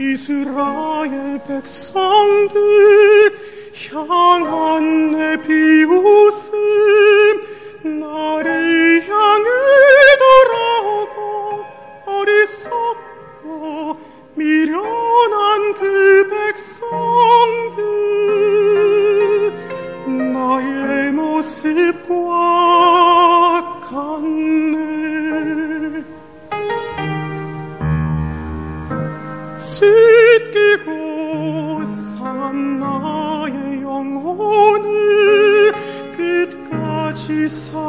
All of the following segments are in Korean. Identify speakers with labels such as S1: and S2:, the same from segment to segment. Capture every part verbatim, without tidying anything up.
S1: 이스라엘 백성들 향한 내 비웃음, 나를 향해 돌아오고 어리석고 미련한 그 백성들, 나의 모습과 같네. 찢기고 산 나의 영혼을 끝까지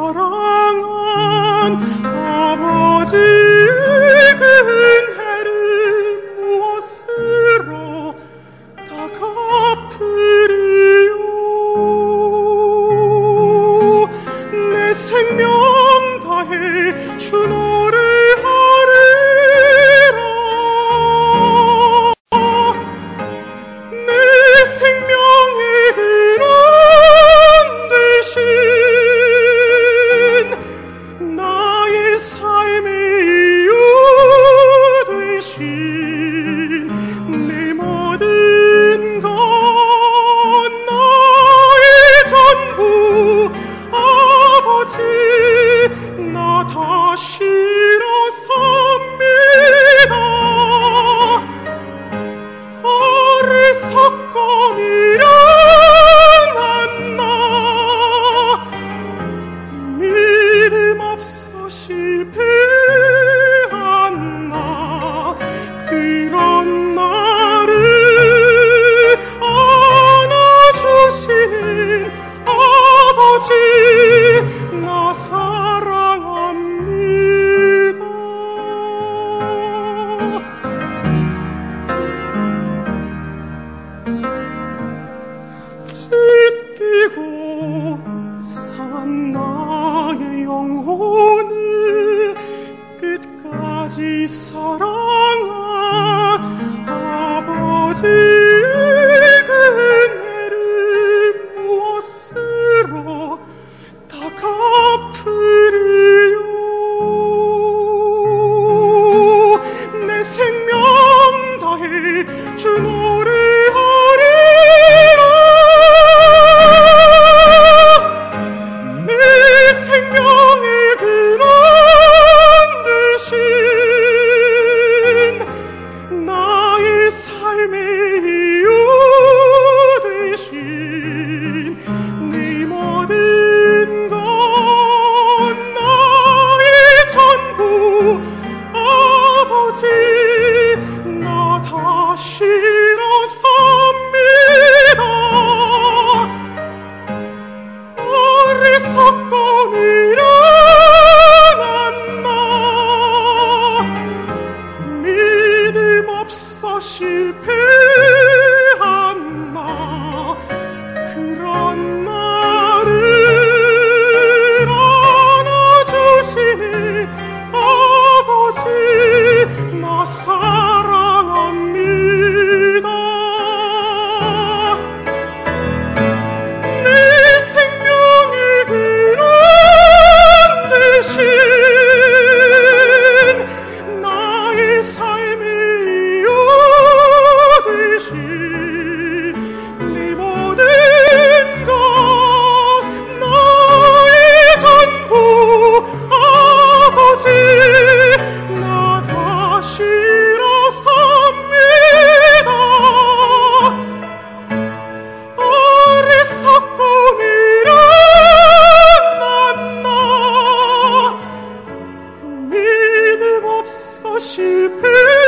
S1: 사랑한 아버지의 그 은혜를 무엇으로 다 갚으리요. 내 생명 다해 주 노래하리라. 내 생명의 근원 되신 나의 삶의 이유 되신 내 모든 것, 나의 전부 아버지, 나 다시 일어섭니다. 어리석고 미련한 나, 믿음 없어 실패한 나, 그런 나를 안아주신 아버지, 나 사랑합니다. 찢기고 산 나의 영혼을 끝까지 사랑한 아버지의 그 은혜를 무엇으로 다 갚으리요. 내 생명 다해 주 노래하리라. 내 생명의 근원 되신 나의 삶의 이유 되신 네 모든 것, 나의 전부 아버지, 나 다시 일어섭니다. 어리석고 미련한 나, 믿음 없어 실패한 나, 그런 나를 안아주신 아버지, 나 사랑합니다. 내 생명의 근원 되신 나의 삶의 이유 되신 네 모든 것, 나의 전부 아버지, 나 다시 일어섭니다. 어리석고 미련한 나, 믿음 없어 실패